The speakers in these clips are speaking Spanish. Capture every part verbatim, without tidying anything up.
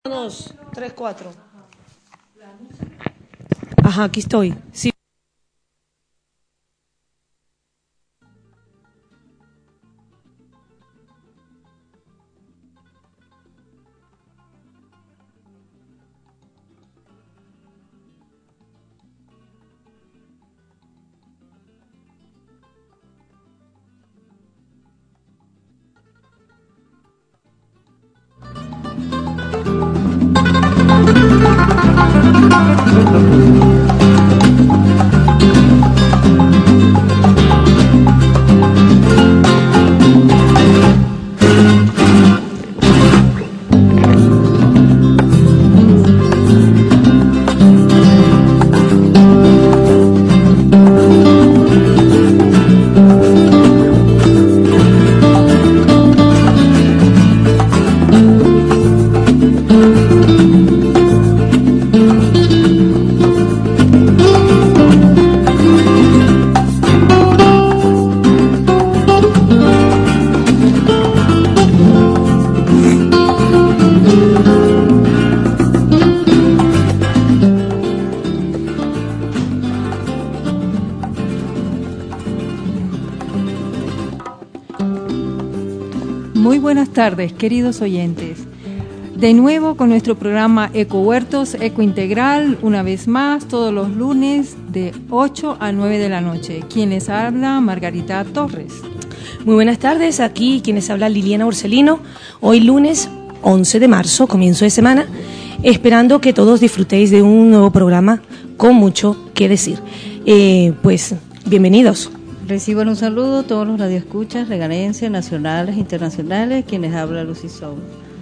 Dos, tres, cuatro. Ajá, aquí estoy. Sí. Muy buenas tardes, queridos oyentes. De nuevo con nuestro programa Eco Huertos, Eco Integral, una vez más, todos los lunes de ocho a nueve de la noche. Quien les habla, Margarita Torres. Muy buenas tardes, aquí quienes habla Liliana Borsellino. Hoy lunes once de marzo, comienzo de semana, esperando que todos disfrutéis de un nuevo programa con mucho que decir. Eh, pues, bienvenidos. Reciban un saludo a todos los radioescuchas, regarenses, nacionales, internacionales, quienes habla Lucy Soul.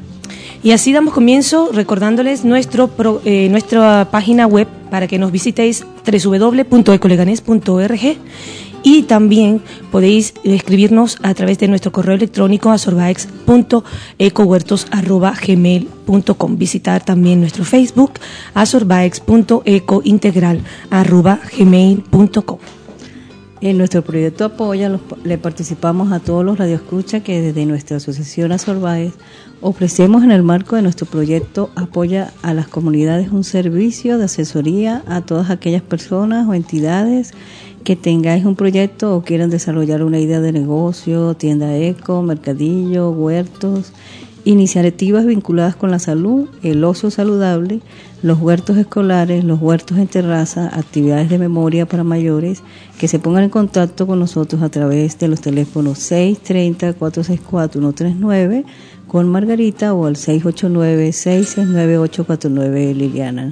Y así damos comienzo recordándoles nuestro pro, eh, nuestra página web para que nos visitéis doble u doble u doble u punto ecoleganés punto org y también podéis escribirnos a través de nuestro correo electrónico a sorbaex punto ecohuertos arroba gmail punto com. Visitar también nuestro Facebook a sorbaex punto ecointegral arroba gmail punto com. En nuestro proyecto Apoya los, le participamos a todos los radioescuchas que desde nuestra asociación Asorbaes ofrecemos en el marco de nuestro proyecto Apoya a las comunidades un servicio de asesoría a todas aquellas personas o entidades que tengáis un proyecto o quieran desarrollar una idea de negocio, tienda eco, mercadillo, huertos, iniciativas vinculadas con la salud, el ocio saludable, los huertos escolares, los huertos en terraza, actividades de memoria para mayores, que se pongan en contacto con nosotros a través de los teléfonos seis tres cero, cuatro seis cuatro, uno tres nueve con Margarita o al seis ocho nueve, seis seis nueve, ocho cuatro nueve Liliana.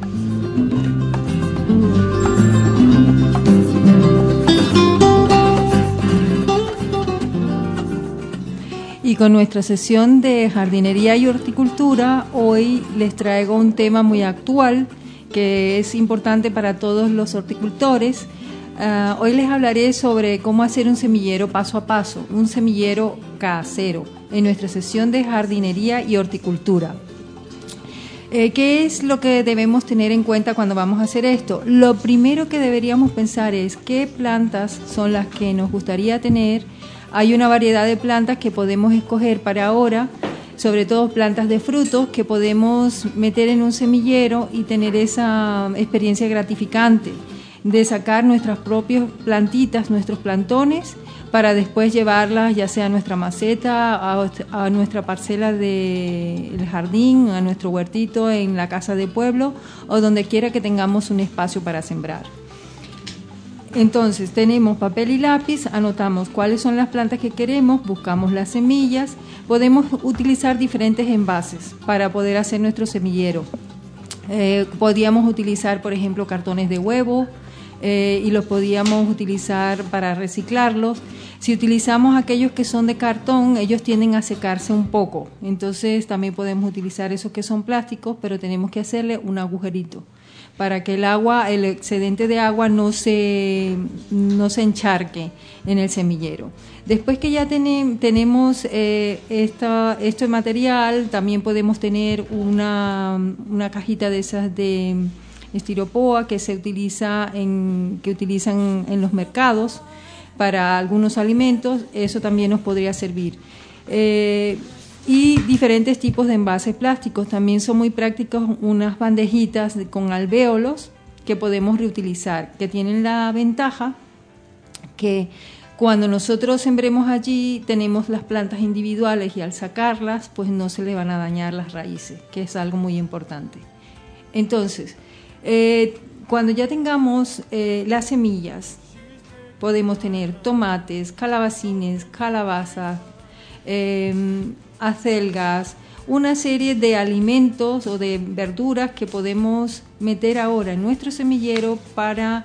Y con nuestra sesión de jardinería y horticultura, hoy les traigo un tema muy actual que es importante para todos los horticultores. Uh, hoy les hablaré sobre cómo hacer un semillero paso a paso, un semillero casero, en nuestra sesión de jardinería y horticultura. Eh, ¿Qué es lo que debemos tener en cuenta cuando vamos a hacer esto? Lo primero que deberíamos pensar es qué plantas son las que nos gustaría tener. Hay una variedad de plantas que podemos escoger para ahora, sobre todo plantas de frutos que podemos meter en un semillero y tener esa experiencia gratificante de sacar nuestras propias plantitas, nuestros plantones, para después llevarlas ya sea a nuestra maceta, a, a nuestra parcela del jardín, a nuestro huertito en la casa de pueblo o donde quiera que tengamos un espacio para sembrar. Entonces tenemos papel y lápiz, anotamos cuáles son las plantas que queremos, buscamos las semillas, podemos utilizar diferentes envases para poder hacer nuestro semillero. Eh, podíamos utilizar, por ejemplo, cartones de huevo eh, y los podíamos utilizar para reciclarlos. Si utilizamos aquellos que son de cartón, ellos tienden a secarse un poco, entonces también podemos utilizar esos que son plásticos, pero tenemos que hacerle un agujerito para que el agua, el excedente de agua no se, no se encharque en el semillero. Después que ya ten, tenemos eh, esta, este material, también podemos tener una, una cajita de esas de estiropoa que se utiliza en, que utilizan en los mercados para algunos alimentos, eso también nos podría servir. Eh, y diferentes tipos de envases plásticos. También son muy prácticos unas bandejitas con alvéolos que podemos reutilizar, que tienen la ventaja que cuando nosotros sembremos allí tenemos las plantas individuales y al sacarlas pues no se le van a dañar las raíces, que es algo muy importante. Entonces, eh, cuando ya tengamos eh, las semillas, podemos tener tomates, calabacines, calabazas, eh, acelgas, una serie de alimentos o de verduras que podemos meter ahora en nuestro semillero para,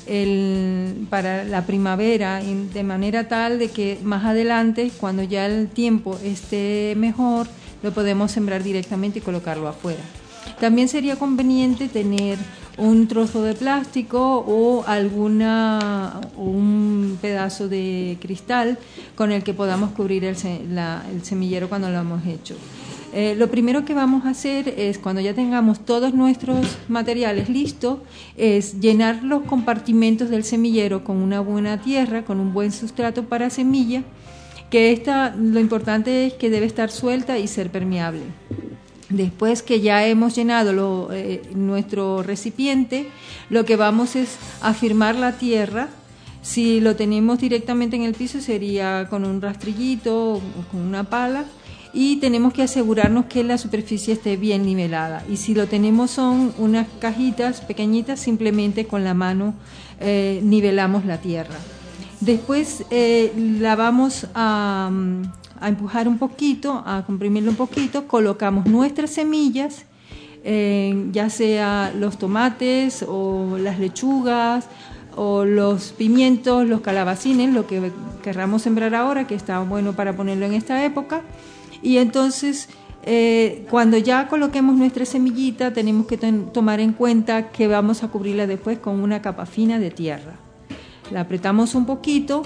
el, para la primavera, de manera tal de que más adelante, cuando ya el tiempo esté mejor, lo podemos sembrar directamente y colocarlo afuera. También sería conveniente tener un trozo de plástico o alguna un pedazo de cristal con el que podamos cubrir el, la, el semillero cuando lo hemos hecho. Eh, lo primero que vamos a hacer es, cuando ya tengamos todos nuestros materiales listos, es llenar los compartimentos del semillero con una buena tierra, con un buen sustrato para semilla, que esta, lo importante es que debe estar suelta y ser permeable. Después que ya hemos llenado lo, eh, nuestro recipiente, lo que vamos es afirmar la tierra. Si lo tenemos directamente en el piso sería con un rastrillito o con una pala, y tenemos que asegurarnos que la superficie esté bien nivelada. Y si lo tenemos son unas cajitas pequeñitas, simplemente con la mano eh, nivelamos la tierra. Después eh, la vamos a... a empujar un poquito, a comprimirlo un poquito, colocamos nuestras semillas, eh, ya sea los tomates o las lechugas o los pimientos, los calabacines, lo que querramos sembrar ahora, que está bueno para ponerlo en esta época. Y entonces, eh, cuando ya coloquemos nuestra semillita, tenemos que ten- tomar en cuenta que vamos a cubrirla después con una capa fina de tierra. La apretamos un poquito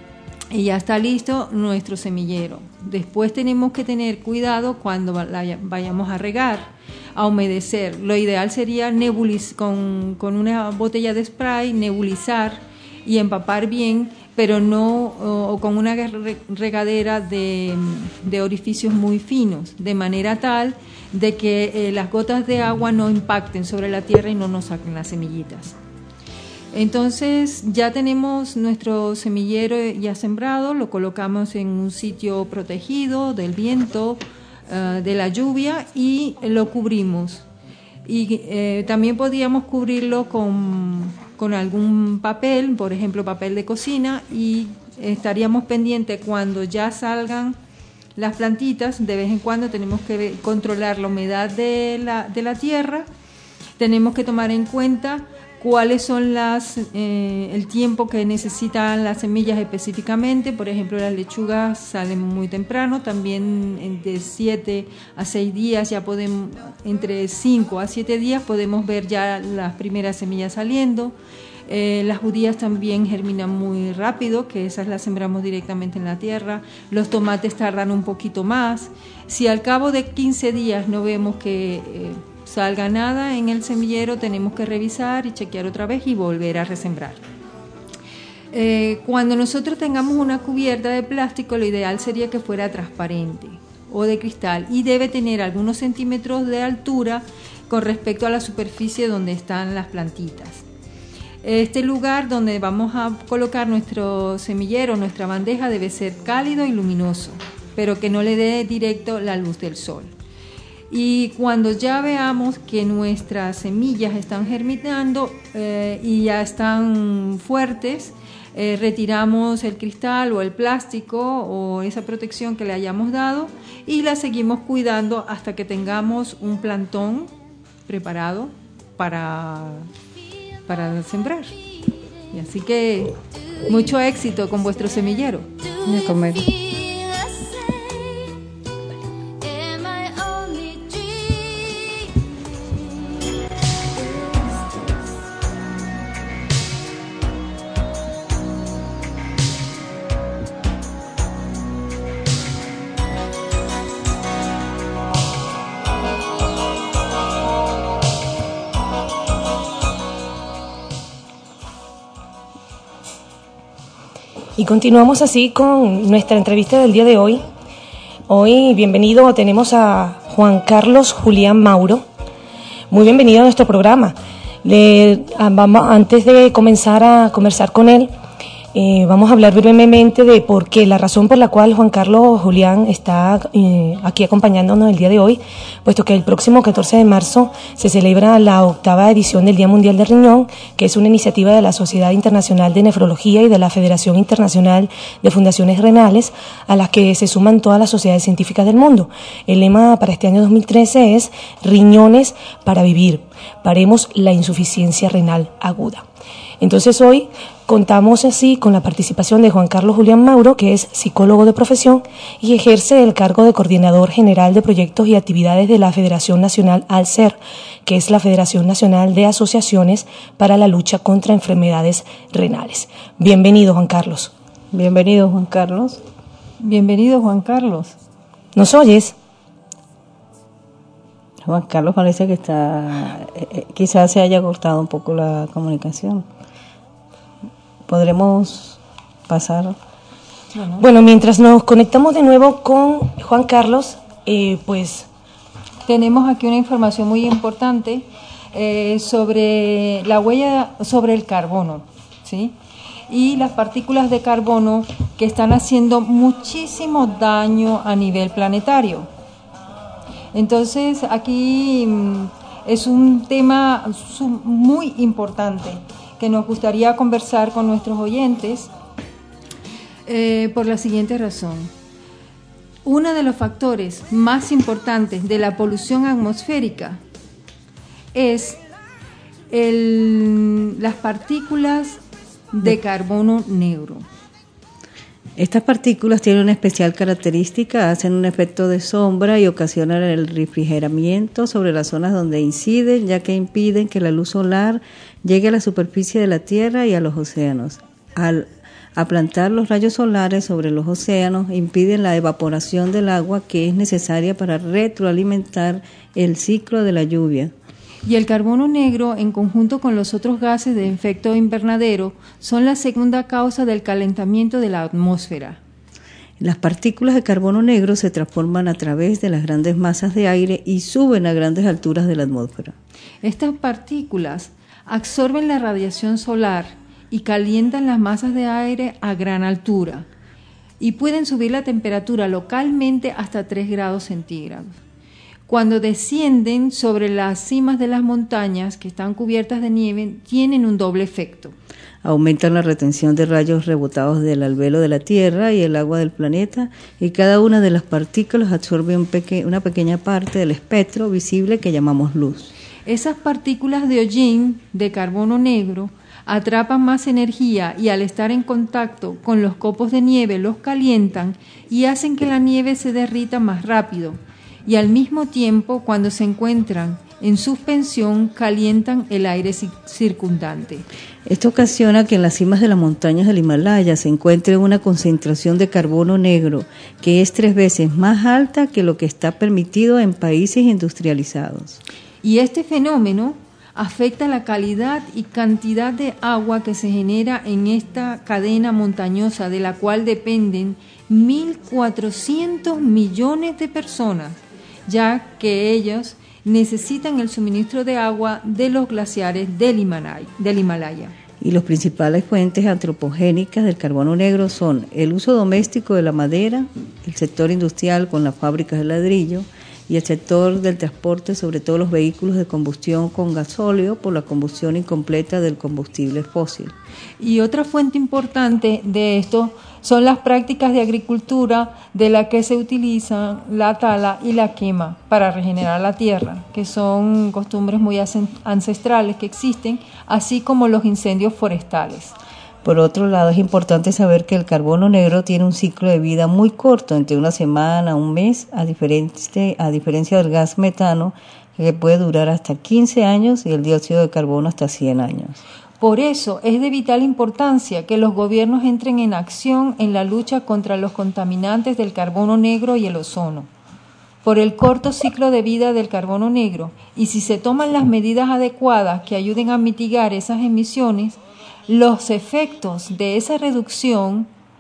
y ya está listo nuestro semillero. Después tenemos que tener cuidado cuando vayamos a regar, a humedecer. Lo ideal sería nebuliz- con, con una botella de spray, nebulizar y empapar bien, pero no o, o con una regadera de, de orificios muy finos, de manera tal de que eh, las gotas de agua no impacten sobre la tierra y no nos saquen las semillitas. Entonces ya tenemos nuestro semillero ya sembrado, lo colocamos en un sitio protegido del viento, uh, de la lluvia, y lo cubrimos. Y eh, también podríamos cubrirlo con, con algún papel, por ejemplo papel de cocina, y estaríamos pendientes cuando ya salgan las plantitas. De vez en cuando tenemos que controlar la humedad de la, de la tierra, tenemos que tomar en cuenta cuáles son las eh, el tiempo que necesitan las semillas específicamente. Por ejemplo, las lechugas salen muy temprano, también de siete a seis días, ya podemos, entre cinco a siete días podemos ver ya las primeras semillas saliendo. Eh, las judías también germinan muy rápido, que esas las sembramos directamente en la tierra. Los tomates tardan un poquito más. Si al cabo de quince días no vemos que eh, salga nada en el semillero, tenemos que revisar y chequear otra vez y volver a resembrar. Eh, cuando nosotros tengamos una cubierta de plástico, lo ideal sería que fuera transparente o de cristal, y debe tener algunos centímetros de altura con respecto a la superficie donde están las plantitas. Este lugar donde vamos a colocar nuestro semillero, nuestra bandeja, debe ser cálido y luminoso, pero que no le dé directo la luz del sol. Y cuando ya veamos que nuestras semillas están germinando eh, y ya están fuertes, eh, retiramos el cristal o el plástico o esa protección que le hayamos dado y la seguimos cuidando hasta que tengamos un plantón preparado para, para sembrar. Y así que mucho éxito con vuestro semillero. Y a comer. Y continuamos así con nuestra entrevista del día de hoy. Hoy, bienvenido, tenemos a Juan Carlos Julián Mauro. Muy bienvenido a nuestro programa. Le, vamos, antes de comenzar a conversar con él, eh, vamos a hablar brevemente de por qué, la razón por la cual Juan Carlos Julián está eh, aquí acompañándonos el día de hoy, puesto que el próximo catorce de marzo se celebra la octava edición del Día Mundial del Riñón, que es una iniciativa de la Sociedad Internacional de Nefrología y de la Federación Internacional de Fundaciones Renales, a las que se suman todas las sociedades científicas del mundo. El lema para este año dos mil trece es Riñones para vivir, paremos la insuficiencia renal aguda. Entonces hoy contamos así con la participación de Juan Carlos Julián Mauro, que es psicólogo de profesión y ejerce el cargo de coordinador general de proyectos y actividades de la Federación Nacional ALSER, que es la Federación Nacional de Asociaciones para la Lucha contra Enfermedades Renales. Bienvenido, Juan Carlos. Bienvenido, Juan Carlos. Bienvenido, Juan Carlos. ¿Nos oyes? Juan Carlos parece que está, eh, quizás se haya cortado un poco la comunicación. ¿Podremos pasar? Bueno, bueno, mientras nos conectamos de nuevo con Juan Carlos, eh, pues... Tenemos aquí una información muy importante eh, sobre la huella, sobre el carbono, ¿sí? Y las partículas de carbono que están haciendo muchísimo daño a nivel planetario. Entonces, aquí mmm, es un tema muy importante que nos gustaría conversar con nuestros oyentes eh, por la siguiente razón. Uno de los factores más importantes de la polución atmosférica es el, las partículas de carbono negro. Estas partículas tienen una especial característica, hacen un efecto de sombra y ocasionan el refrigeramiento sobre las zonas donde inciden, ya que impiden que la luz solar llegue a la superficie de la Tierra y a los océanos. Al aplantar los rayos solares sobre los océanos, impiden la evaporación del agua que es necesaria para retroalimentar el ciclo de la lluvia. Y el carbono negro, en conjunto con los otros gases de efecto invernadero, son la segunda causa del calentamiento de la atmósfera. Las partículas de carbono negro se transforman a través de las grandes masas de aire y suben a grandes alturas de la atmósfera. Estas partículas absorben la radiación solar y calientan las masas de aire a gran altura y pueden subir la temperatura localmente hasta tres grados centígrados. Cuando descienden sobre las cimas de las montañas que están cubiertas de nieve, tienen un doble efecto. Aumentan la retención de rayos rebotados del albedo de la Tierra y el agua del planeta, y cada una de las partículas absorbe un peque- una pequeña parte del espectro visible que llamamos luz. Esas partículas de hollín, de carbono negro, atrapan más energía y al estar en contacto con los copos de nieve los calientan y hacen que la nieve se derrita más rápido. Y al mismo tiempo, cuando se encuentran en suspensión, calientan el aire circundante. Esto ocasiona que en las cimas de las montañas del Himalaya se encuentre una concentración de carbono negro que es tres veces más alta que lo que está permitido en países industrializados. Y este fenómeno afecta la calidad y cantidad de agua que se genera en esta cadena montañosa, de la cual dependen mil cuatrocientos millones de personas, ya que ellos necesitan el suministro de agua de los glaciares del Himalaya. Del Himalaya. Y las principales fuentes antropogénicas del carbono negro son el uso doméstico de la madera, el sector industrial con las fábricas de ladrillo y el sector del transporte, sobre todo los vehículos de combustión con gasóleo por la combustión incompleta del combustible fósil. Y otra fuente importante de esto son las prácticas de agricultura de la que se utilizan la tala y la quema para regenerar la tierra, que son costumbres muy ancestrales que existen, así como los incendios forestales. Por otro lado, es importante saber que el carbono negro tiene un ciclo de vida muy corto, entre una semana, un mes, a, diferente, a diferencia del gas metano, que puede durar hasta quince años, y el dióxido de carbono hasta cien años. Por eso es de vital importancia que los gobiernos entren en acción en la lucha contra los contaminantes del carbono negro y el ozono. Por el corto ciclo de vida del carbono negro, y si se toman las medidas adecuadas que ayuden a mitigar esas emisiones, los efectos de esa reducción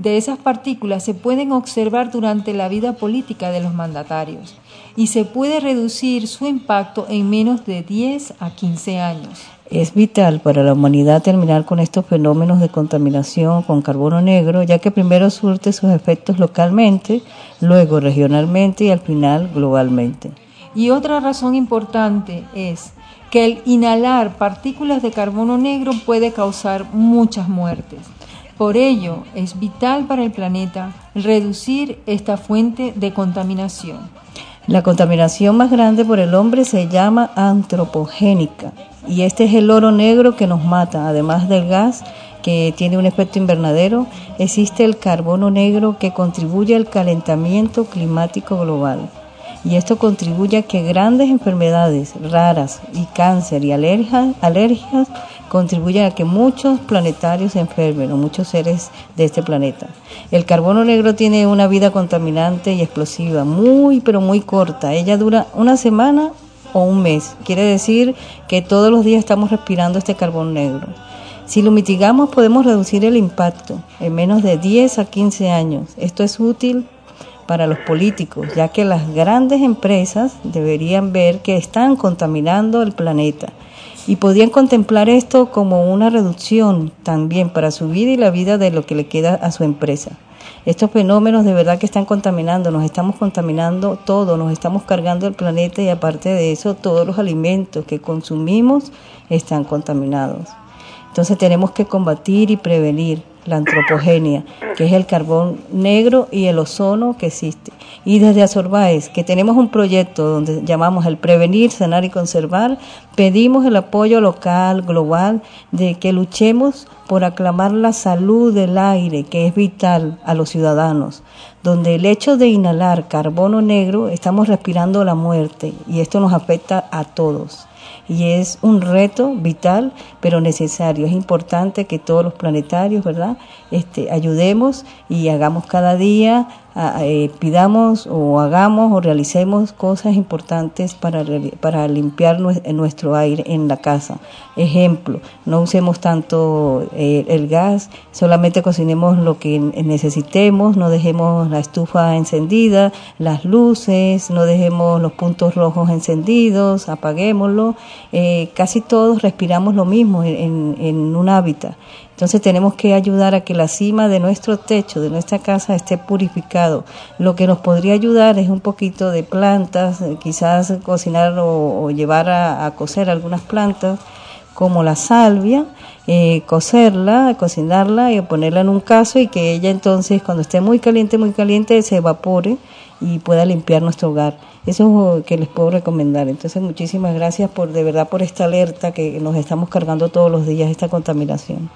de esas partículas se pueden observar durante la vida política de los mandatarios y se puede reducir su impacto en menos de diez a quince años. Es vital para la humanidad terminar con estos fenómenos de contaminación con carbono negro, ya que primero surte sus efectos localmente, luego regionalmente y al final globalmente. Y otra razón importante es que el inhalar partículas de carbono negro puede causar muchas muertes. Por ello, es vital para el planeta reducir esta fuente de contaminación. La contaminación más grande por el hombre se llama antropogénica, y este es el oro negro que nos mata. Además del gas que tiene un efecto invernadero, existe el carbono negro que contribuye al calentamiento climático global. Y esto contribuye a que grandes enfermedades raras y cáncer y alergias, alergias contribuyen a que muchos planetarios se enfermen o muchos seres de este planeta. El carbono negro tiene una vida contaminante y explosiva, muy pero muy corta. Ella dura una semana o un mes. Quiere decir que todos los días estamos respirando este carbono negro. Si lo mitigamos, podemos reducir el impacto en menos de diez a quince años. Esto es útil para los políticos, ya que las grandes empresas deberían ver que están contaminando el planeta y podrían contemplar esto como una reducción también para su vida y la vida de lo que le queda a su empresa. Estos fenómenos de verdad que están contaminando, nos estamos contaminando todo, nos estamos cargando el planeta y aparte de eso todos los alimentos que consumimos están contaminados. Entonces tenemos que combatir y prevenir la antropogenia, que es el carbón negro y el ozono que existe. Y desde Azorbaes, que tenemos un proyecto donde llamamos el Prevenir, Sanar y Conservar, pedimos el apoyo local, global, de que luchemos por aclamar la salud del aire, que es vital a los ciudadanos, donde el hecho de inhalar carbono negro estamos respirando la muerte y esto nos afecta a todos. Y es un reto vital, pero necesario. Es importante que todos los planetarios, ¿verdad?, este, ayudemos y hagamos cada día, a, eh, pidamos o hagamos o realicemos cosas importantes para, para limpiar nuestro aire en la casa. Ejemplo, no usemos tanto eh, el gas, solamente cocinemos lo que necesitemos, no dejemos la estufa encendida, las luces, no dejemos los puntos rojos encendidos, apaguémoslo. Eh, casi todos respiramos lo mismo en, en un hábitat. Entonces tenemos que ayudar a que la cima de nuestro techo, de nuestra casa, esté purificado. Lo que nos podría ayudar es un poquito de plantas, quizás cocinar o, o llevar a, a cocer algunas plantas, como la salvia, eh, cocerla, cocinarla y ponerla en un caso y que ella entonces cuando esté muy caliente, muy caliente, se evapore y pueda limpiar nuestro hogar. Eso es lo que les puedo recomendar. Entonces muchísimas gracias por de verdad por esta alerta que nos estamos cargando todos los días, esta contaminación.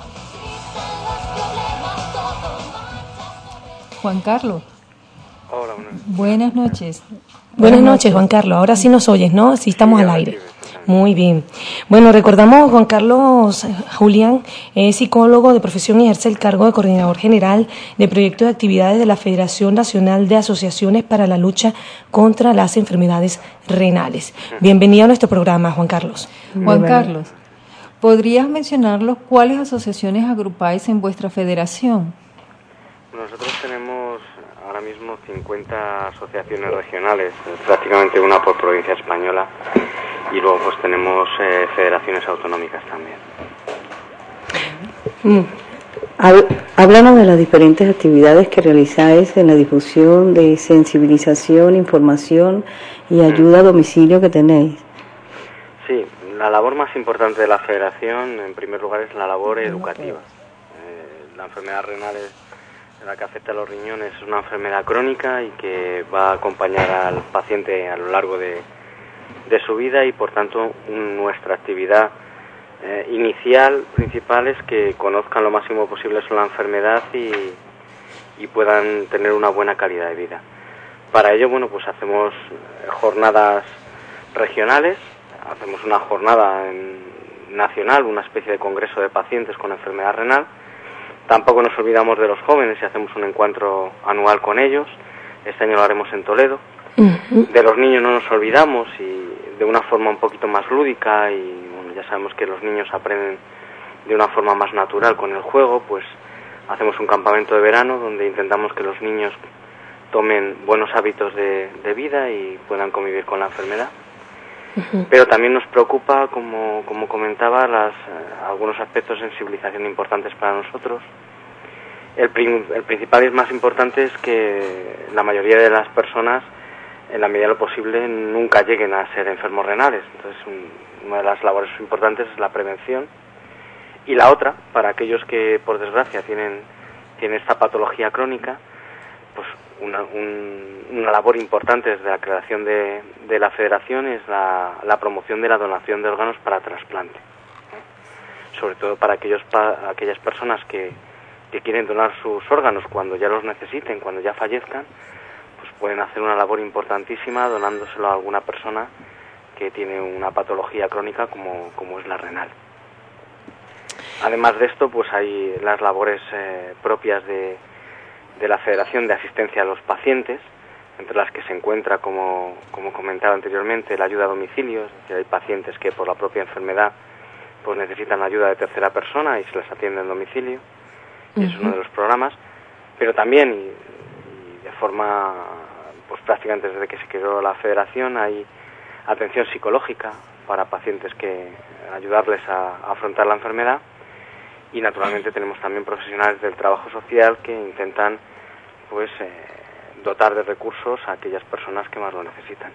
Juan Carlos. Hola, buenas. Buenas noches. Buenas noches, Juan Carlos. Ahora sí nos oyes, ¿no? Sí, estamos al aire. Muy bien. Bueno, recordamos, Juan Carlos Julián es psicólogo de profesión y ejerce el cargo de coordinador general de proyectos de actividades de la Federación Nacional de Asociaciones para la Lucha contra las Enfermedades Renales. Bienvenido a nuestro programa, Juan Carlos. Juan Carlos, ¿podrías mencionarnos cuáles asociaciones agrupáis en vuestra federación? Nosotros tenemos ahora mismo cincuenta asociaciones regionales, prácticamente una por provincia española, y luego pues tenemos eh, federaciones autonómicas también. Háblanos de las diferentes actividades que realizáis en la difusión de sensibilización, información y ayuda a domicilio que tenéis. Sí, la labor más importante de la federación, en primer lugar, es la labor educativa. Eh, la enfermedad renal es la que afecta a los riñones, es una enfermedad crónica y que va a acompañar al paciente a lo largo de, de su vida y por tanto nuestra actividad eh, inicial, principal, es que conozcan lo máximo posible sobre la enfermedad y, y puedan tener una buena calidad de vida. Para ello, bueno, pues hacemos jornadas regionales, hacemos una jornada en, nacional, una especie de congreso de pacientes con enfermedad renal. Tampoco nos olvidamos de los jóvenes y hacemos un encuentro anual con ellos. Este año lo haremos en Toledo. Uh-huh. De los niños no nos olvidamos y de una forma un poquito más lúdica y bueno, ya sabemos que los niños aprenden de una forma más natural con el juego, pues hacemos un campamento de verano donde intentamos que los niños tomen buenos hábitos de, de vida y puedan convivir con la enfermedad. Uh-huh. Pero también nos preocupa, como, como comentaba, las, eh, algunos aspectos de sensibilización importantes para nosotros. El, prim, el principal y más importante es que la mayoría de las personas, en la medida de lo posible, nunca lleguen a ser enfermos renales. Entonces, un, una de las labores importantes es la prevención. Y la otra, para aquellos que, por desgracia, tienen, tienen esta patología crónica, pues una, un, una labor importante desde la creación de, de la federación es la, la promoción de la donación de órganos para trasplante, ¿eh? Sobre todo para aquellos pa, aquellas personas que, que quieren donar sus órganos cuando ya los necesiten, cuando ya fallezcan, pues pueden hacer una labor importantísima donándoselo a alguna persona que tiene una patología crónica como, como es la renal. Además de esto, pues hay las labores eh, propias de de la Federación de Asistencia a los Pacientes, entre las que se encuentra, como, como comentaba anteriormente, la ayuda a domicilio. Es decir, hay pacientes que por la propia enfermedad pues necesitan ayuda de tercera persona y se les atiende en domicilio, y uh-huh. es uno de los programas. Pero también, y, y de forma pues prácticamente desde que se creó la Federación, hay atención psicológica para pacientes, que ayudarles a, a afrontar la enfermedad. Y naturalmente tenemos también profesionales del trabajo social que intentan pues eh, dotar de recursos a aquellas personas que más lo necesitan.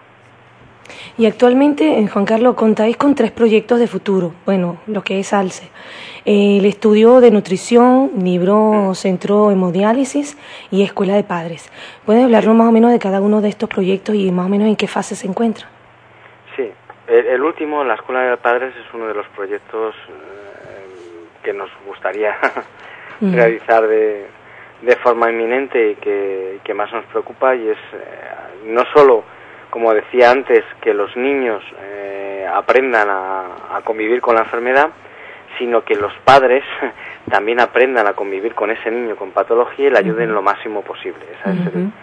Y actualmente, Juan Carlos, contáis con tres proyectos de futuro. Bueno, lo que es ALCE, el estudio de nutrición, libro Centro Hemodiálisis y Escuela de Padres. ¿Puedes hablarnos más o menos de cada uno de estos proyectos y más o menos en qué fase se encuentra? Sí, el, el último, la Escuela de Padres, es uno de los proyectos que nos gustaría mm. realizar de, de forma inminente y que, que más nos preocupa, y es eh, no solo, como decía antes, que los niños eh, aprendan a, a convivir con la enfermedad, sino que los padres también aprendan a convivir con ese niño con patología y le ayuden mm-hmm. lo máximo posible. Ese mm-hmm. es el,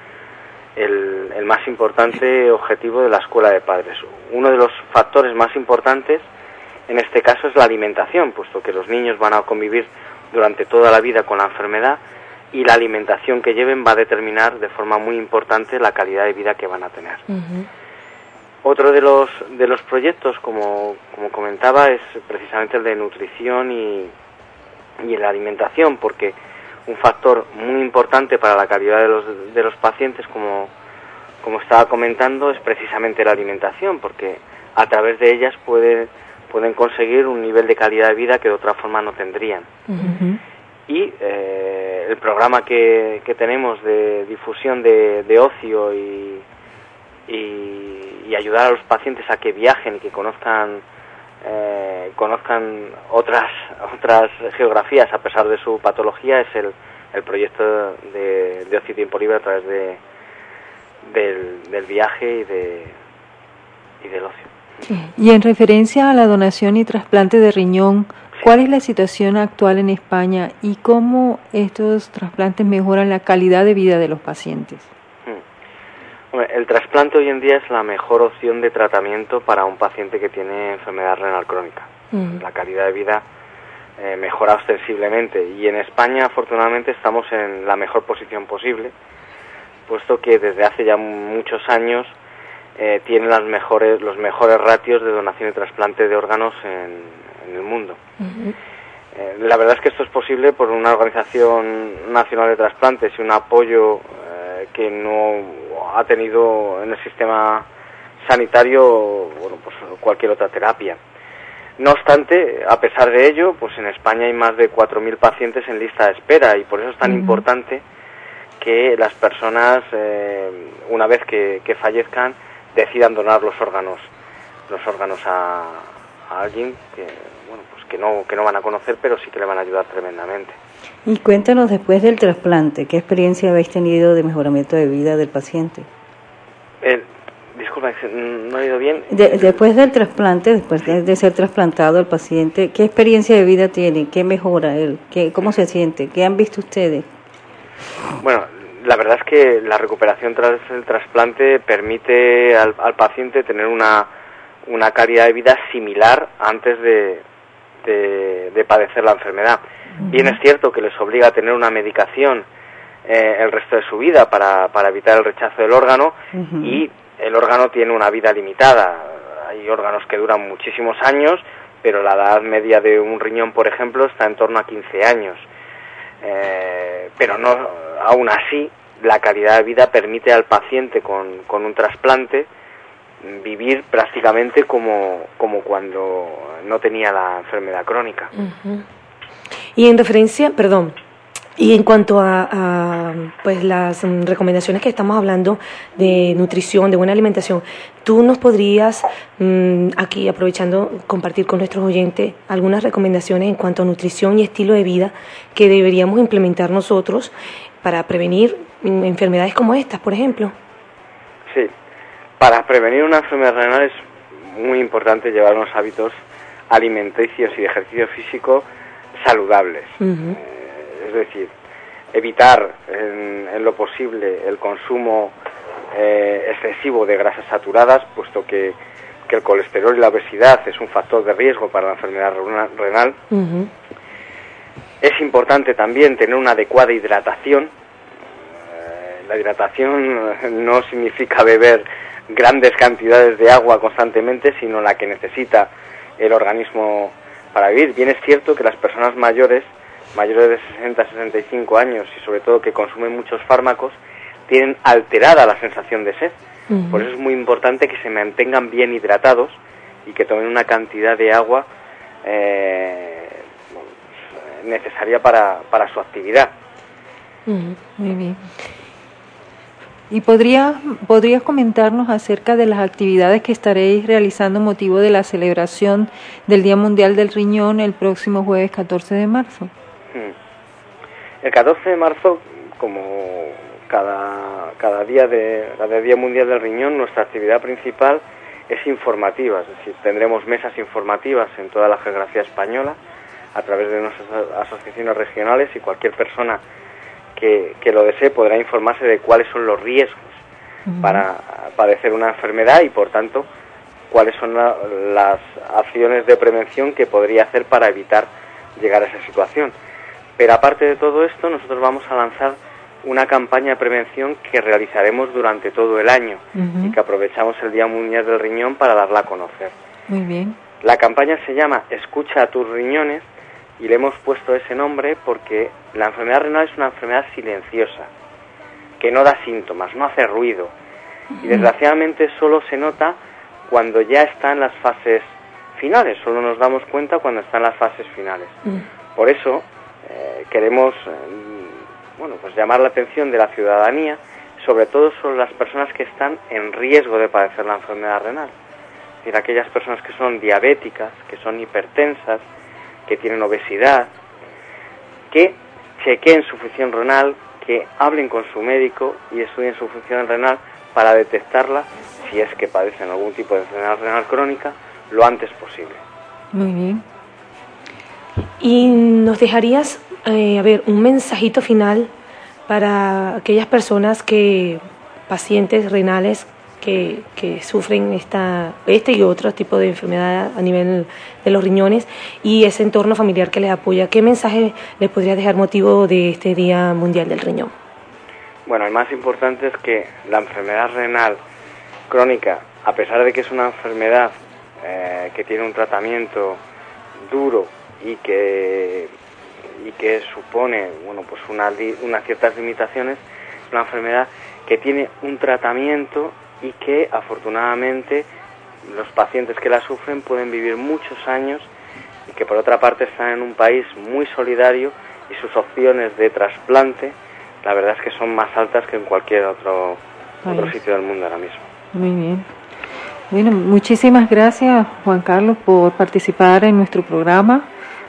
el, el más importante objetivo de la Escuela de Padres. Uno de los factores más importantes en este caso es la alimentación, puesto que los niños van a convivir durante toda la vida con la enfermedad, y la alimentación que lleven va a determinar de forma muy importante la calidad de vida que van a tener. Uh-huh. Otro de los de los proyectos, como, como comentaba, es precisamente el de nutrición y, y la alimentación, porque un factor muy importante para la calidad de los, de los pacientes, como, como estaba comentando, es precisamente la alimentación, porque a través de ellas puede pueden conseguir un nivel de calidad de vida que de otra forma no tendrían. Uh-huh. Y eh, el programa que, que tenemos de difusión de, de ocio y, y, y ayudar a los pacientes a que viajen y que conozcan eh, conozcan otras otras geografías a pesar de su patología, es el, el proyecto de, de ocio y tiempo libre a través de del, del viaje y de y del ocio. Y en referencia a la donación y trasplante de riñón, ¿cuál es la situación actual en España y cómo estos trasplantes mejoran la calidad de vida de los pacientes? Bueno, el trasplante hoy en día es la mejor opción de tratamiento para un paciente que tiene enfermedad renal crónica. Mm. La calidad de vida eh, mejora ostensiblemente, y en España afortunadamente estamos en la mejor posición posible, puesto que desde hace ya muchos años Eh, tiene las mejores, los mejores ratios de donación y trasplante de órganos en, en el mundo. Uh-huh. Eh, la verdad es que esto es posible por una organización nacional de trasplantes y un apoyo eh, que no ha tenido en el sistema sanitario, bueno, pues cualquier otra terapia. No obstante, a pesar de ello, pues en España hay más de cuatro mil pacientes en lista de espera, y por eso es tan uh-huh. importante que las personas, eh, una vez que, que fallezcan, decidan donar los órganos los órganos a, a alguien que bueno pues que no que no van a conocer, pero sí que le van a ayudar tremendamente. Y cuéntanos, después del trasplante, ¿qué experiencia habéis tenido de mejoramiento de vida del paciente? El, disculpa, no he oído bien. De, después del trasplante, después de, de ser trasplantado el paciente, ¿qué experiencia de vida tiene? ¿Qué mejora él? ¿Qué, cómo se siente? ¿Qué han visto ustedes? Bueno, la verdad es que la recuperación tras el trasplante permite al, al paciente tener una, una calidad de vida similar antes de, de, de padecer la enfermedad. Uh-huh. Bien es cierto que les obliga a tener una medicación eh, el resto de su vida para, para evitar el rechazo del órgano, uh-huh. y el órgano tiene una vida limitada. Hay órganos que duran muchísimos años, pero la edad media de un riñón, por ejemplo, está en torno a quince años. Eh, pero no, aún así, la calidad de vida permite al paciente con, con un trasplante vivir prácticamente como, como cuando no tenía la enfermedad crónica. Uh-huh. Y en referencia, perdón, y en cuanto a, a pues las um, recomendaciones que estamos hablando de nutrición, de buena alimentación, ¿tú nos podrías um, aquí, aprovechando, compartir con nuestros oyentes algunas recomendaciones en cuanto a nutrición y estilo de vida que deberíamos implementar nosotros para prevenir um, enfermedades como estas, por ejemplo? Sí, para prevenir una enfermedad renal es muy importante llevar unos hábitos alimenticios y de ejercicio físico saludables. Uh-huh. Eh, es decir, evitar en, en lo posible el consumo eh, excesivo de grasas saturadas, puesto que, que el colesterol y la obesidad es un factor de riesgo para la enfermedad renal. Uh-huh. Es importante también tener una adecuada hidratación. Eh, la hidratación no significa beber grandes cantidades de agua constantemente, sino la que necesita el organismo para vivir. Bien es cierto que las personas mayores, mayores de sesenta a sesenta y cinco años, y sobre todo que consumen muchos fármacos, tienen alterada la sensación de sed. Uh-huh. Por eso es muy importante que se mantengan bien hidratados y que tomen una cantidad de agua eh, necesaria para, para su actividad. Uh-huh. Muy bien. ¿Y podrías, podrías comentarnos acerca de las actividades que estaréis realizando motivo de la celebración del Día Mundial del Riñón el próximo jueves catorce de marzo? El catorce de marzo, como cada, cada día de cada Día Mundial del Riñón, nuestra actividad principal es informativa, es decir, tendremos mesas informativas en toda la geografía española a través de nuestras asociaciones regionales, y cualquier persona Que, que lo desee podrá informarse de cuáles son los riesgos uh-huh. para padecer una enfermedad y, por tanto, cuáles son la, las acciones de prevención que podría hacer para evitar llegar a esa situación. Pero aparte de todo esto, nosotros vamos a lanzar una campaña de prevención que realizaremos durante todo el año uh-huh. y que aprovechamos el Día Mundial del Riñón para darla a conocer. Muy bien. La campaña se llama Escucha a tus riñones, y le hemos puesto ese nombre porque la enfermedad renal es una enfermedad silenciosa, que no da síntomas, no hace ruido, y desgraciadamente solo se nota cuando ya está en las fases finales, solo nos damos cuenta cuando está en las fases finales. Por eso eh, queremos eh, bueno, pues llamar la atención de la ciudadanía, sobre todo sobre las personas que están en riesgo de padecer la enfermedad renal, es decir, aquellas personas que son diabéticas, que son hipertensas, que tienen obesidad, que chequeen su función renal, que hablen con su médico y estudien su función renal para detectarla, si es que padecen algún tipo de enfermedad renal crónica, lo antes posible. Muy bien. ¿Y nos dejarías, eh, a ver, un mensajito final para aquellas personas que, pacientes renales, que, que sufren esta, este y otro tipo de enfermedad a nivel de los riñones, y ese entorno familiar que les apoya? ¿Qué mensaje les podría dejar motivo de este Día Mundial del Riñón? Bueno, el más importante es que la enfermedad renal crónica, a pesar de que es una enfermedad eh, que tiene un tratamiento duro y que y que supone, bueno, pues una, unas ciertas limitaciones, es una enfermedad que tiene un tratamiento y que afortunadamente los pacientes que la sufren pueden vivir muchos años, y que por otra parte están en un país muy solidario y sus opciones de trasplante, la verdad es que son más altas que en cualquier otro, otro sitio del mundo ahora mismo. Muy bien. Bueno, muchísimas gracias, Juan Carlos, por participar en nuestro programa.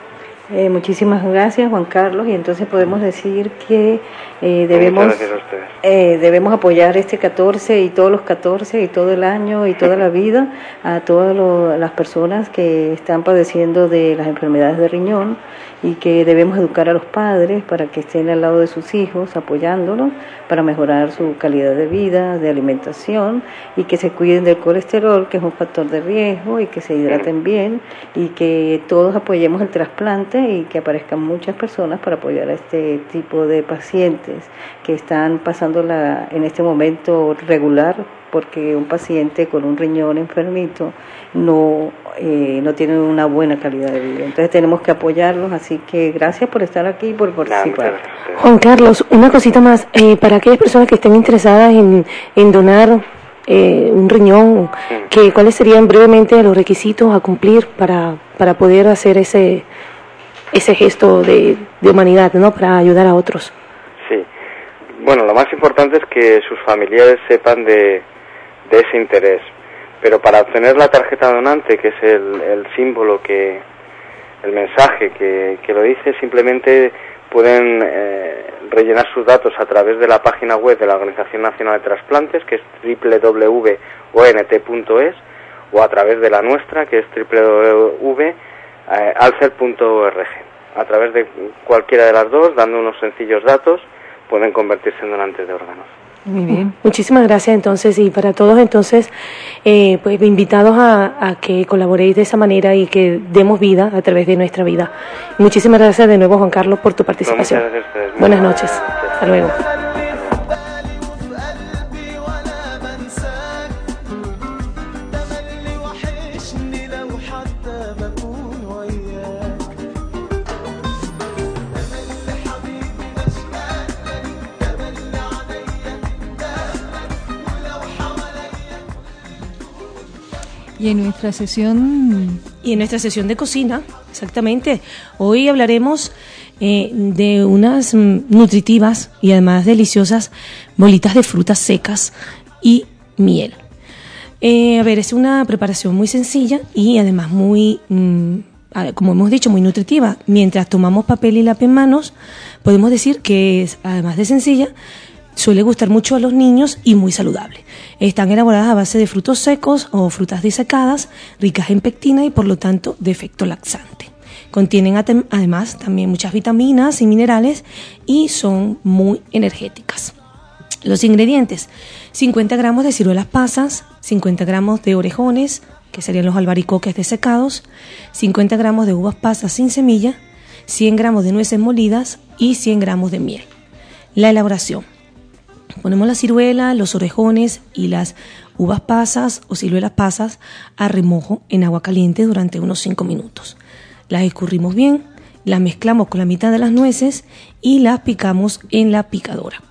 Eh, muchísimas gracias, Juan Carlos, y entonces podemos decir que eh, debemos eh, debemos apoyar este catorce y todos los catorce y todo el año y toda la vida a todas lo, las personas que están padeciendo de las enfermedades de riñón, y que debemos educar a los padres para que estén al lado de sus hijos apoyándolos para mejorar su calidad de vida, de alimentación, y que se cuiden del colesterol, que es un factor de riesgo, y que se hidraten bien, y que todos apoyemos el trasplante y que aparezcan muchas personas para apoyar a este tipo de pacientes que están pasándola en este momento regular, porque un paciente con un riñón enfermito no eh, no tiene una buena calidad de vida. Entonces tenemos que apoyarlos, así que gracias por estar aquí y por participar. Juan Carlos, una cosita más, eh, para aquellas personas que estén interesadas en, en donar eh, un riñón, que ¿cuáles serían brevemente los requisitos a cumplir para, para poder hacer ese ese gesto de, de humanidad, ¿no?, para ayudar a otros? Sí, bueno, lo más importante es que sus familiares sepan de, de ese interés, pero para obtener la tarjeta donante, que es el, el símbolo, que el mensaje que, que lo dice, simplemente pueden eh, rellenar sus datos a través de la página web de la Organización Nacional de Trasplantes, que es doble u doble u doble u punto o n t punto es, o a través de la nuestra, que es doble u doble u doble u punto alcer punto org. A través de cualquiera de las dos, dando unos sencillos datos, pueden convertirse en donantes de órganos. Muy bien, muchísimas gracias entonces, y para todos entonces, eh, pues invitados a, a que colaboréis de esa manera y que demos vida a través de nuestra vida. Muchísimas gracias de nuevo, Juan Carlos, por tu participación. No, muchas gracias a ustedes. Buenas noches, hasta luego. Y en nuestra sesión... Y en nuestra sesión de cocina, exactamente. Hoy hablaremos eh, de unas mm, nutritivas y además deliciosas bolitas de frutas secas y miel. Eh, a ver, es una preparación muy sencilla y además muy, mm, como hemos dicho, muy nutritiva. Mientras tomamos papel y lápiz en manos, podemos decir que es, además de sencilla, suele gustar mucho a los niños y muy saludable. Están elaboradas a base de frutos secos o frutas disecadas, ricas en pectina y por lo tanto de efecto laxante. Contienen además también muchas vitaminas y minerales y son muy energéticas. Los ingredientes: cincuenta gramos de ciruelas pasas, cincuenta gramos de orejones, que serían los albaricoques desecados, cincuenta gramos de uvas pasas sin semilla, cien gramos de nueces molidas y cien gramos de miel. La elaboración: ponemos la ciruela, los orejones y las uvas pasas o ciruelas pasas a remojo en agua caliente durante unos cinco minutos. Las escurrimos bien, las mezclamos con la mitad de las nueces y las picamos en la picadora.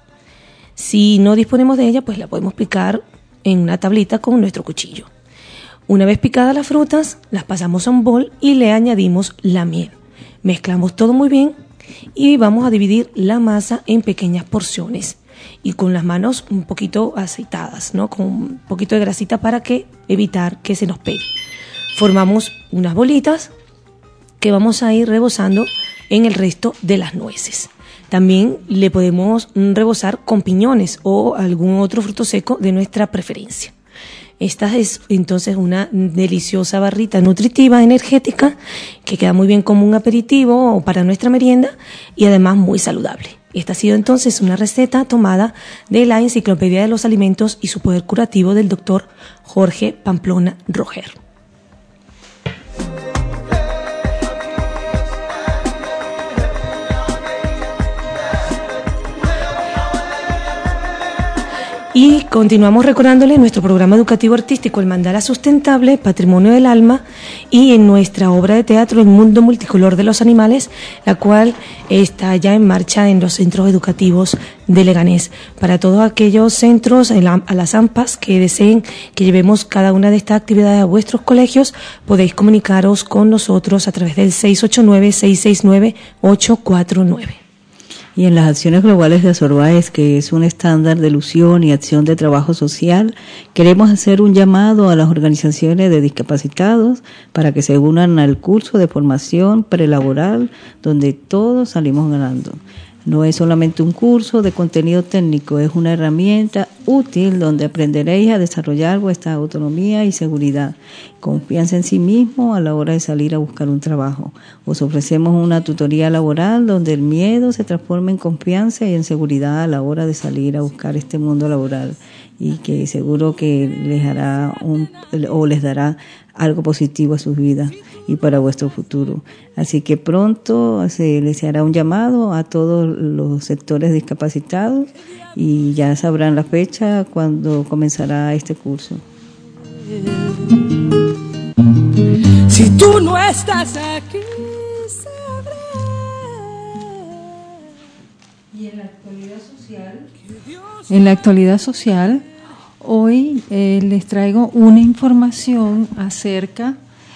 Si no disponemos de ella, pues la podemos picar en una tablita con nuestro cuchillo. Una vez picadas las frutas, las pasamos a un bol y le añadimos la miel. Mezclamos todo muy bien y vamos a dividir la masa en pequeñas porciones y con las manos un poquito aceitadas, ¿no?, con un poquito de grasita para que evitar que se nos pegue. Formamos unas bolitas que vamos a ir rebozando en el resto de las nueces. También le podemos rebozar con piñones o algún otro fruto seco de nuestra preferencia. Esta es entonces una deliciosa barrita nutritiva, energética, que queda muy bien como un aperitivo o para nuestra merienda y además muy saludable. Esta ha sido entonces una receta tomada de la Enciclopedia de los Alimentos y su poder curativo del doctor Jorge Pamplona Roger. Y continuamos recordándole nuestro programa educativo artístico El Mandala Sustentable, Patrimonio del Alma, y en nuestra obra de teatro El Mundo Multicolor de los Animales, la cual está ya en marcha en los centros educativos de Leganés. Para todos aquellos centros, a las AMPAs que deseen que llevemos cada una de estas actividades a vuestros colegios, podéis comunicaros con nosotros a través del seis ocho nueve, seis seis nueve, ocho cuatro nueve. Y en las acciones globales de Azorbaes, que es un estándar de ilusión y acción de trabajo social, queremos hacer un llamado a las organizaciones de discapacitados para que se unan al curso de formación prelaboral, donde todos salimos ganando. No es solamente un curso de contenido técnico, es una herramienta útil donde aprenderéis a desarrollar vuestra autonomía y seguridad, confianza en sí mismo a la hora de salir a buscar un trabajo. Os ofrecemos una tutoría laboral donde el miedo se transforma en confianza y en seguridad a la hora de salir a buscar este mundo laboral, y que seguro que les hará un, o les dará algo positivo a sus vidas y para vuestro futuro. Así que pronto se les hará un llamado a todos los sectores discapacitados y ya sabrán la fecha cuando comenzará este curso. Si tú no estás aquí, sabré. Y en la actualidad social, en la actualidad social, hoy eh, les traigo una información acerca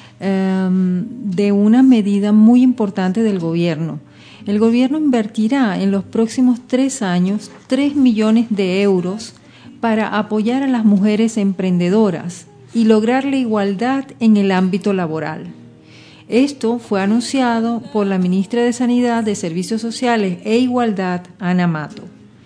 de una medida muy importante del gobierno. El gobierno invertirá en los próximos tres años tres millones de euros para apoyar a las mujeres emprendedoras y lograr la igualdad en el ámbito laboral. Esto fue anunciado por la ministra de Sanidad, de Servicios Sociales e Igualdad, Ana Mato.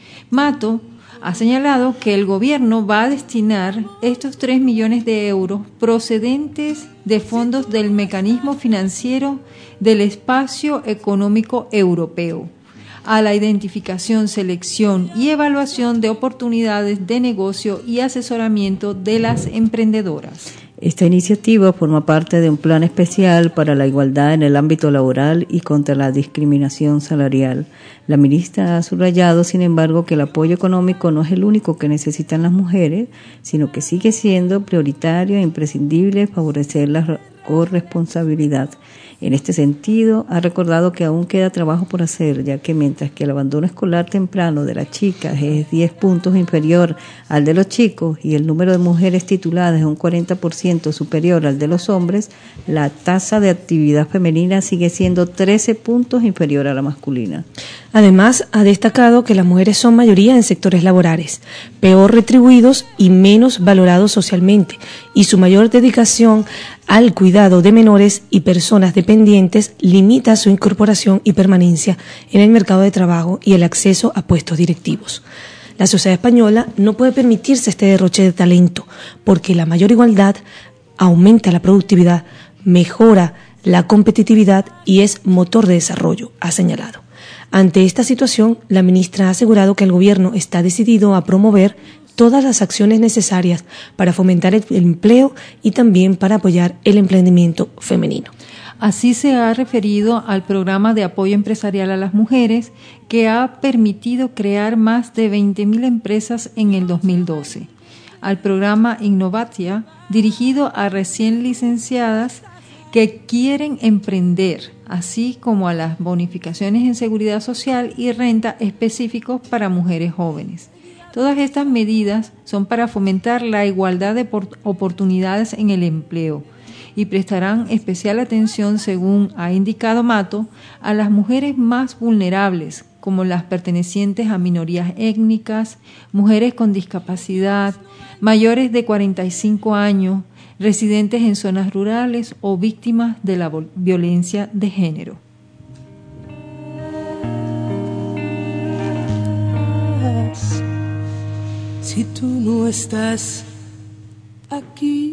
Mato ha señalado que el gobierno va a destinar estos tres millones de euros procedentes de fondos del mecanismo financiero del espacio económico europeo a la identificación, selección y evaluación de oportunidades de negocio y asesoramiento de las emprendedoras. Esta iniciativa forma parte de un plan especial para la igualdad en el ámbito laboral y contra la discriminación salarial. La ministra ha subrayado, sin embargo, que el apoyo económico no es el único que necesitan las mujeres, sino que sigue siendo prioritario e imprescindible favorecer la corresponsabilidad. En este sentido, ha recordado que aún queda trabajo por hacer, ya que mientras que el abandono escolar temprano de las chicas es diez puntos inferior al de los chicos y el número de mujeres tituladas es un cuarenta por ciento superior al de los hombres, la tasa de actividad femenina sigue siendo trece puntos inferior a la masculina. Además, ha destacado que las mujeres son mayoría en sectores laborales, peor retribuidos y menos valorados socialmente, y su mayor dedicación al cuidado de menores y personas dependientes limita su incorporación y permanencia en el mercado de trabajo y el acceso a puestos directivos. La sociedad española no puede permitirse este derroche de talento, porque la mayor igualdad aumenta la productividad, mejora la competitividad y es motor de desarrollo, ha señalado. Ante esta situación, la ministra ha asegurado que el Gobierno está decidido a promover todas las acciones necesarias para fomentar el empleo y también para apoyar el emprendimiento femenino. Así se ha referido al programa de apoyo empresarial a las mujeres, que ha permitido crear más de veinte mil empresas en el dos mil doce, al programa Innovatia, dirigido a recién licenciadas que quieren emprender, así como a las bonificaciones en seguridad social y renta específicos para mujeres jóvenes. Todas estas medidas son para fomentar la igualdad de oportunidades en el empleo y prestarán especial atención, según ha indicado Mato, a las mujeres más vulnerables, como las pertenecientes a minorías étnicas, mujeres con discapacidad, mayores de cuarenta y cinco años, residentes en zonas rurales o víctimas de la violencia de género. Si tú no estás aquí.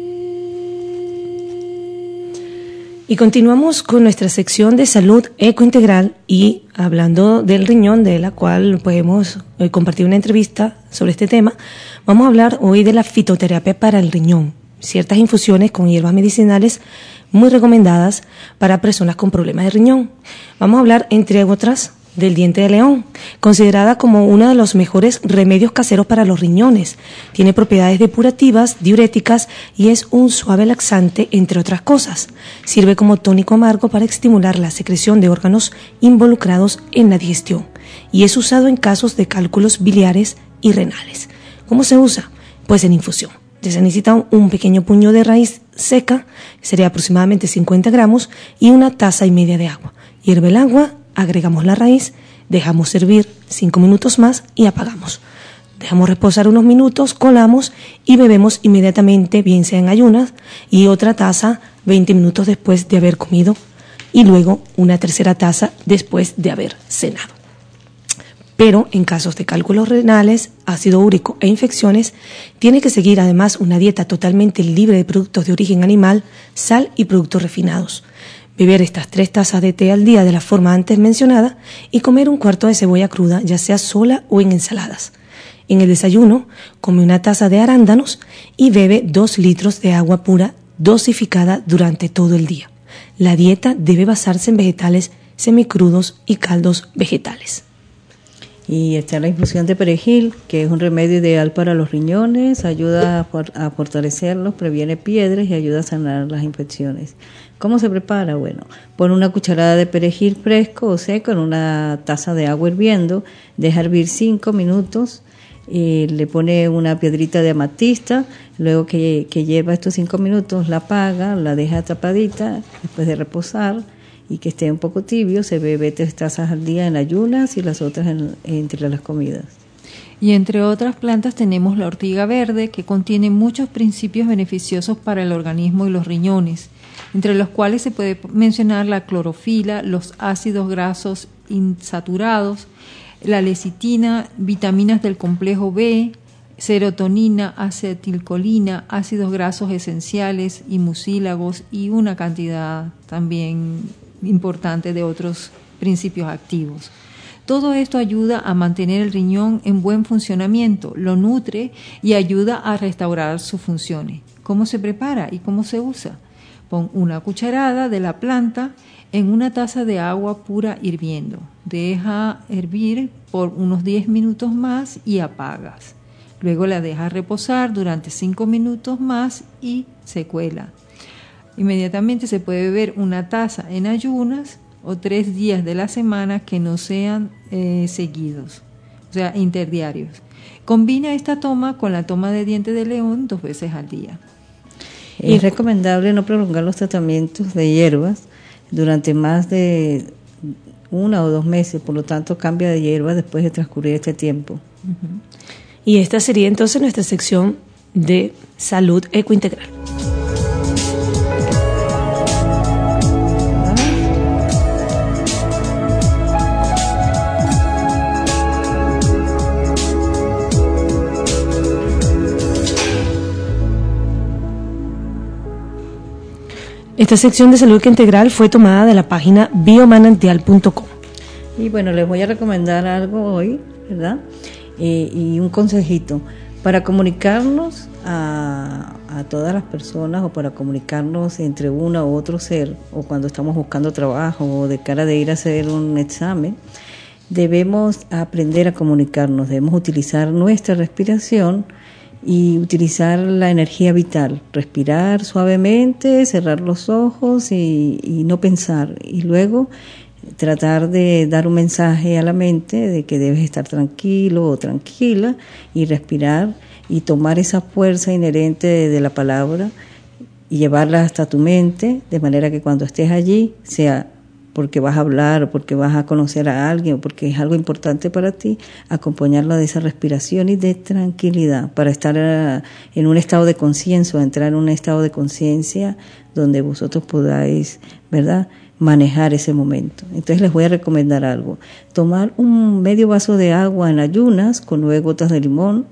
Y continuamos con nuestra sección de salud ecointegral y hablando del riñón, de la cual pues, hemos eh, compartido una entrevista sobre este tema. Vamos a hablar hoy de la fitoterapia para el riñón, ciertas infusiones con hierbas medicinales muy recomendadas para personas con problemas de riñón. Vamos a hablar, entre otras, del diente de león, considerada como uno de los mejores remedios caseros para los riñones. Tiene propiedades depurativas, diuréticas y es un suave laxante, entre otras cosas. Sirve como tónico amargo para estimular la secreción de órganos involucrados en la digestión y es usado en casos de cálculos biliares y renales. ¿Cómo se usa? Pues en infusión. Se necesita un, un pequeño puño de raíz seca, sería aproximadamente cincuenta gramos, y una taza y media de agua. Hierve el agua, agregamos la raíz, Dejamos hervir cinco minutos más y apagamos. Dejamos reposar unos minutos, colamos y bebemos inmediatamente, bien sea en ayunas, y otra taza veinte minutos después de haber comido y luego una tercera taza después de haber cenado. Pero en casos de cálculos renales, ácido úrico e infecciones, tiene que seguir además una dieta totalmente libre de productos de origen animal, sal y productos refinados. Beber estas tres tazas de té al día de la forma antes mencionada y comer un cuarto de cebolla cruda, ya sea sola o en ensaladas. En el desayuno, come una taza de arándanos y bebe dos litros de agua pura dosificada durante todo el día. La dieta debe basarse en vegetales semicrudos y caldos vegetales. Y está la infusión de perejil, que es un remedio ideal para los riñones, ayuda a, for- a fortalecerlos, previene piedras y ayuda a sanar las infecciones. ¿Cómo se prepara? Bueno, pon una cucharada de perejil fresco o seco en una taza de agua hirviendo, deja hervir cinco minutos, y le pone una piedrita de amatista, luego que, que lleva estos cinco minutos la apaga, la deja tapadita, después de reposar y que esté un poco tibio, se bebe tres tazas al día en ayunas y las otras en, entre las comidas. Y entre otras plantas tenemos la ortiga verde, que contiene muchos principios beneficiosos para el organismo y los riñones, entre los cuales se puede mencionar la clorofila, los ácidos grasos insaturados, la lecitina, vitaminas del complejo B, serotonina, acetilcolina, ácidos grasos esenciales y mucílagos y una cantidad también importante de otros principios activos. Todo esto ayuda a mantener el riñón en buen funcionamiento, lo nutre y ayuda a restaurar sus funciones. ¿Cómo se prepara y cómo se usa? Pon una cucharada de la planta en una taza de agua pura hirviendo. Deja hervir por unos diez minutos más y apagas. Luego la dejas reposar durante cinco minutos más y se cuela. Inmediatamente se puede beber una taza en ayunas o tres días de la semana que no sean eh, seguidos, o sea, interdiarios. Combina esta toma con la toma de diente de león dos veces al día. Es y recomendable no prolongar los tratamientos de hierbas durante más de una o dos meses, por lo tanto cambia de hierba después de transcurrir este tiempo. Uh-huh. Y esta sería entonces nuestra sección de salud ecointegral. Esta sección de salud integral fue tomada de la página biomanantial punto com. Y bueno, les voy a recomendar algo hoy, ¿verdad? Eh, y un consejito para comunicarnos a, a todas las personas o para comunicarnos entre uno u otro ser, o cuando estamos buscando trabajo o de cara de ir a hacer un examen, debemos aprender a comunicarnos, debemos utilizar nuestra respiración y utilizar la energía vital, respirar suavemente, cerrar los ojos y, y no pensar, y luego tratar de dar un mensaje a la mente de que debes estar tranquilo o tranquila y respirar y tomar esa fuerza inherente de, de la palabra y llevarla hasta tu mente, de manera que cuando estés allí, sea porque vas a hablar o porque vas a conocer a alguien o porque es algo importante para ti, acompañarla de esa respiración y de tranquilidad para estar uh, en un estado de conciencia, entrar en un estado de conciencia donde vosotros podáis, ¿verdad?, manejar ese momento. Entonces les voy a recomendar algo: tomar un medio vaso de agua en ayunas con nueve gotas de limón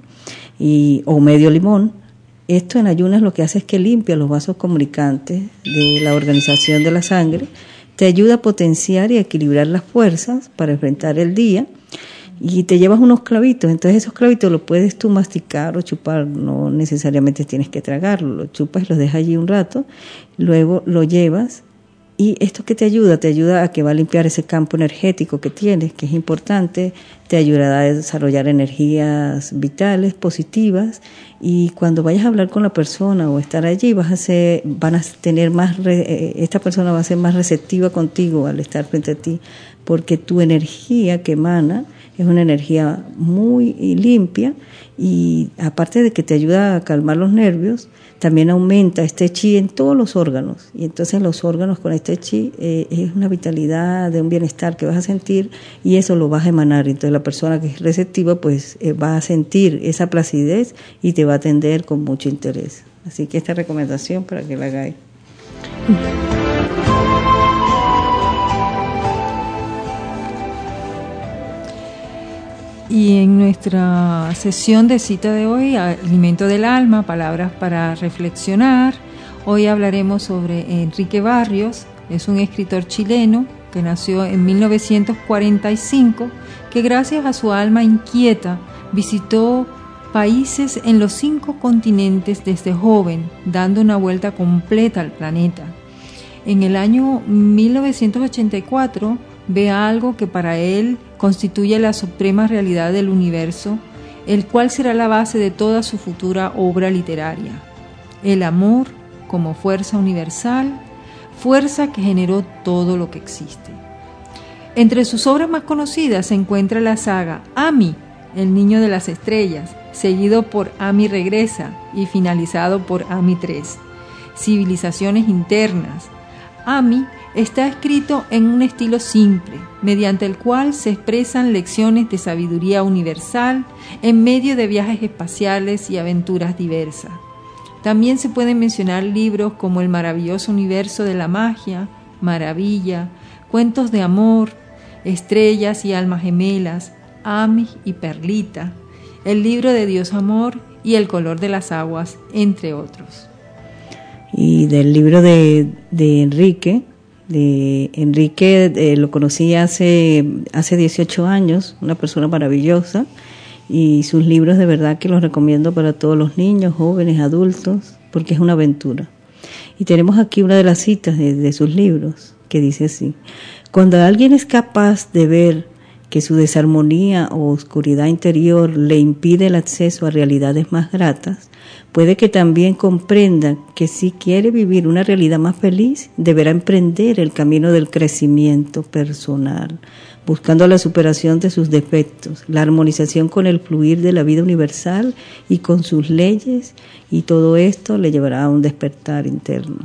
y o medio limón. Esto en ayunas lo que hace es que limpia los vasos comunicantes de la organización de la sangre, te ayuda a potenciar y a equilibrar las fuerzas para enfrentar el día, y te llevas unos clavitos. Entonces esos clavitos los puedes tú masticar o chupar, no necesariamente tienes que tragarlo, lo chupas y los dejas allí un rato, luego lo llevas. Y esto que te ayuda, te ayuda a que va a limpiar ese campo energético que tienes, que es importante, te ayudará a desarrollar energías vitales, positivas, y cuando vayas a hablar con la persona o estar allí, vas a ser, van a tener más, re, esta persona va a ser más receptiva contigo al estar frente a ti, porque tu energía que emana es una energía muy limpia y aparte de que te ayuda a calmar los nervios, también aumenta este chi en todos los órganos, y entonces los órganos con este chi eh, es una vitalidad, de un bienestar que vas a sentir, y eso lo vas a emanar. Entonces la persona que es receptiva pues eh, va a sentir esa placidez y te va a atender con mucho interés. Así que esta recomendación para que la hagáis. Y en nuestra sesión de cita de hoy, Alimento del Alma, palabras para reflexionar, hoy hablaremos sobre Enrique Barrios. Es un escritor chileno que nació en mil novecientos cuarenta y cinco, que gracias a su alma inquieta visitó países en los cinco continentes desde joven, dando una vuelta completa al planeta. En el año mil novecientos ochenta y cuatro ve algo que para él constituye la suprema realidad del universo, el cual será la base de toda su futura obra literaria: el amor como fuerza universal, fuerza que generó todo lo que existe. Entre sus obras más conocidas se encuentra la saga Ami, el niño de las estrellas, seguido por Ami regresa y finalizado por Ami tres, Civilizaciones internas. Ami está escrito en un estilo simple, mediante el cual se expresan lecciones de sabiduría universal en medio de viajes espaciales y aventuras diversas. También se pueden mencionar libros como El maravilloso universo de la magia, Maravilla, Cuentos de amor, Estrellas y almas gemelas, Ami y Perlita, El libro de Dios amor y El color de las aguas, entre otros. Y del libro de, de Enrique, de Enrique eh, lo conocí hace, hace dieciocho años, una persona maravillosa, y sus libros de verdad que los recomiendo para todos los niños, jóvenes, adultos, porque es una aventura. Y tenemos aquí una de las citas de, de sus libros, que dice así: cuando alguien es capaz de ver que su desarmonía o oscuridad interior le impide el acceso a realidades más gratas, puede que también comprenda que si quiere vivir una realidad más feliz, deberá emprender el camino del crecimiento personal, buscando la superación de sus defectos, la armonización con el fluir de la vida universal y con sus leyes, y todo esto le llevará a un despertar interno.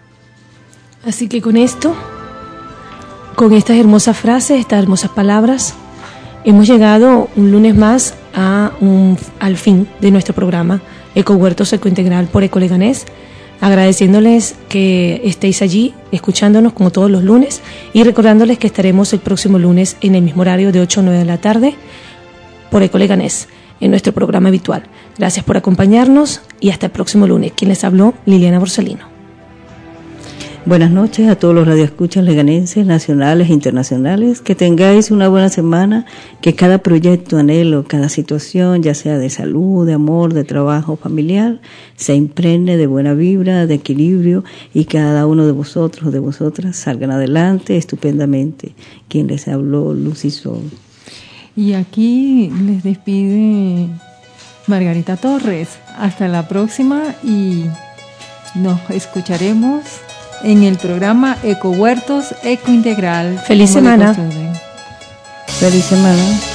Así que con esto, con estas hermosas frases, estas hermosas palabras, hemos llegado un lunes más a un, al fin de nuestro programa Ecohuertos Ecointegral por Ecoleganés, agradeciéndoles que estéis allí escuchándonos como todos los lunes y recordándoles que estaremos el próximo lunes en el mismo horario de ocho a nueve de la tarde por Ecoleganés en nuestro programa habitual. Gracias por acompañarnos y hasta el próximo lunes. Quien les habló, Liliana Borsalino. Buenas noches a todos los radioescuchas leganenses, nacionales e internacionales. Que tengáis una buena semana, que cada proyecto, anhelo, cada situación, ya sea de salud, de amor, de trabajo, familiar, se impregne de buena vibra, de equilibrio, y cada uno de vosotros o de vosotras salgan adelante estupendamente. Quien les habló, Lucy Sol. Y aquí les despide Margarita Torres. Hasta la próxima y nos escucharemos en el programa Ecohuertos Ecointegral. Feliz semana. Feliz semana.